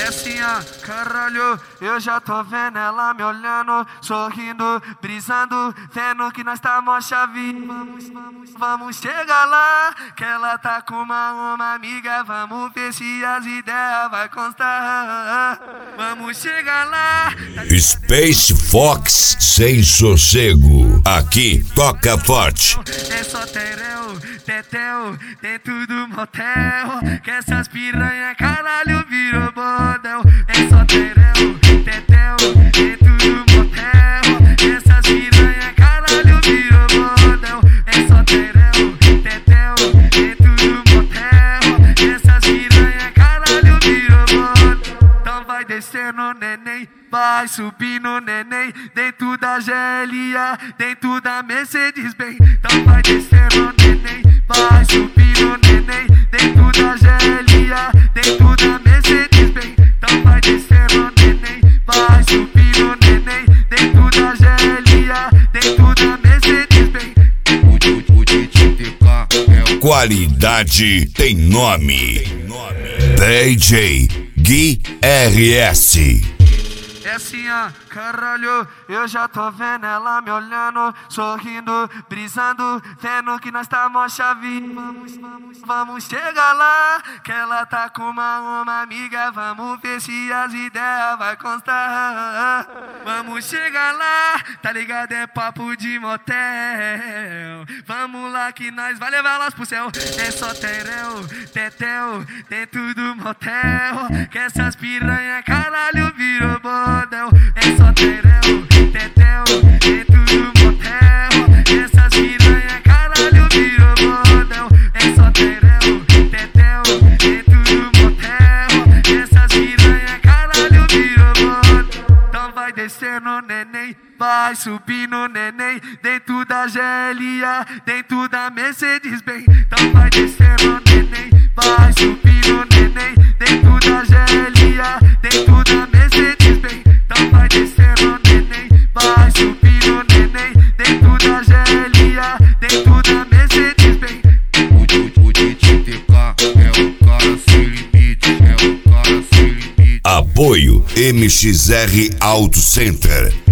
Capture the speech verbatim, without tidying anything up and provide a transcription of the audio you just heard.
assim, ó, caralho, eu já tô vendo ela me olhando, sorrindo, brisando, vendo que nós tá mó chave. Vamos, vamos, vamos chegar lá, que ela tá com uma, uma amiga, vamos ver se as ideias vai constar. Vamos chegar lá. Space Fox sem sossego, aqui toca forte. É só tereu, tetel, dentro do motel, que essas piranha caralho virou bordel. É só tereu, tetel, dentro do motel, que essas piranha caralho virou bordel. É só tereu, tetel, dentro do motel, que essas piranha caralho virou bordel. Então vai descendo, neném, vai subindo, neném, dentro da G L A, dentro da Mercedes-Benz. Então vai descendo, neném, vai subindo, neném, dentro da G L A, dentro da Mercedes-Benz. Então vai descendo, neném, vai subindo, neném, dentro da G L A, dentro da Mercedes-Benz. Qualidade tem nome. D J Gui R S. É assim, ó, caralho, eu já tô vendo ela me olhando, sorrindo, brisando, vendo que nós tá mó chave. Vamos, vamos, vamos chegar lá, que ela tá com uma, uma amiga, vamos ver se as ideias vai constar. Vamos chegar lá, tá ligado, é papo de motel. Vamos lá que nós vai levar elas pro céu. É só tereu, tetel, dentro do motel, que essas piranha caralho virou bordel. É só tereu, tetel, dentro do motel, que essas piranha caralho virou bordel. É só tereu, tetel, dentro do motel, que essas piranha caralho virou bordel. Então vai descendo, neném, vai subindo, neném, dentro da G L A, dentro da Mercedes-Benz. Então vai descendo, neném, vai subindo, neném, dentro da G L A, dentro da Mercedes-Benz. Então vai descendo, neném, vai subindo, neném, dentro da G L A, dentro da Mercedes-Benz. O, o, o D J T K é o cara sem limite, é o cara sem limite. Apoio M X R Auto Center.